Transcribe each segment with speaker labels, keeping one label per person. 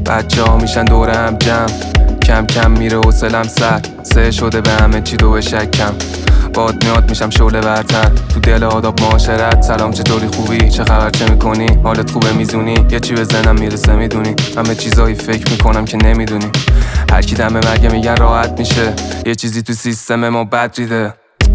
Speaker 1: بچه ها میشن دورم جمع، کم کم میره حوصلم سر، سه شده به همه چی دو شکم. باد میاد میشم شعله ورتر تو دل آداب معاشرت. سلام چطوری خوبی چه خبر چه میکنی حالت خوبه میزونی یه چی به ذهنم میرسه میدونی همه چیزایی فکر میکنم که نمیدونی. هر کی دم مرگ میگن راحت میشه یه چیزی تو سیستم ما بد ریده.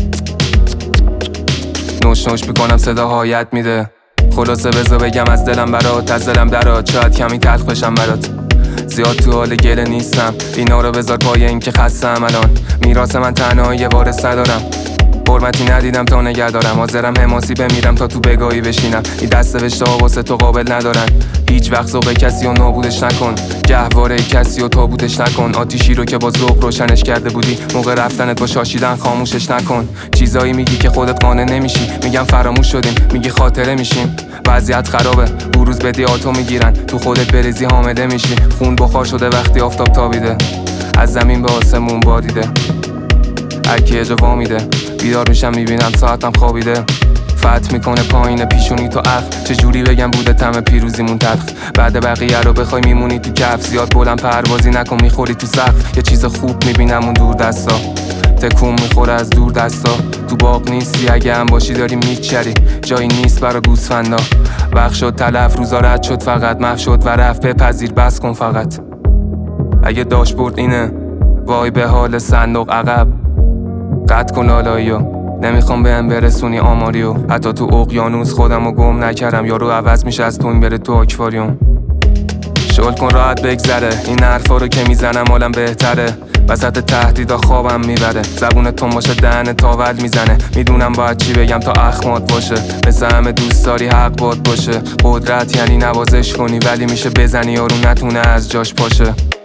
Speaker 1: نوش نوش میکنم صدا هایت میده. خلاصه بذار بگم از دلم برات از دلم درات شاید کمی تلخ بشم برات. زیاد تو حال گله نیستم اینا رو بذار پای این که خستم الان. میراث من تنهایی وارث ندارم حرمتی ندیدم تا نگه دارم. حاضرم حماسی بمیرم تا تو بگاهی بشینم. این دست وشته ها واسه تو قابل ندارن. هیچ وقت ذوق کسی رو نابودش نکن گهواره کسی رو تابوتش نکن. آتیشی رو که با ذوق روشنش کرده بودی موقع رفتنت با شاشیدن خاموشش نکن. چیزایی میگی که خودت قانع نمیشی میگم فراموش شدیم میگی خاطره میشیم. وضعیت خرابه بروز بدی آتو میگیرن تو خودت بریزی حامله میشی. خون بخار شده وقتی آفتاب تابیده از زمین به آسمون باریده. هر کی اجا وامیده بیدار میشم میبینم ساعتم خوابیده. فتح میکنه پایین پیشونی تو عقل چجوری بگم بوده طعم پیروزیمون تلخ. بعد بقیه رو بخوای میمونی تو کف. زیاد بلند پروازی نکن میخوری تو سقف. یه چیز خوب میبینم اون دور دستا تکون میخوره از دور دستا. تو باغ نیستی اگه هم باشی داری میچری جایی نیست برا گوسفندا. وقت شد تلف روزا رد شد فقط محو شد و رفت بپذیر بس کن فقط. اگه داشبورد اینه وای به حال صندوق عقب. قطع کن لالاییو نمیخوام بهم برسونی آماریو. حتی تو اقیانوس خودمو گم نکردم یارو عوض میشه از توین بره تو آکواریوم. شل کن راحت بگذره این حرفا رو که میزنم حالم بهتره. وسط تهدیدا خوابم میبره زبون تو باشه دهن تاول میزنه. میدونم باید چی بگم تا اخمات باشه مثل همه دوست داری حق باد باشه. قدرت یعنی نوازش کنی ولی میشه بزنی یارو نتونه از جاش پاشه.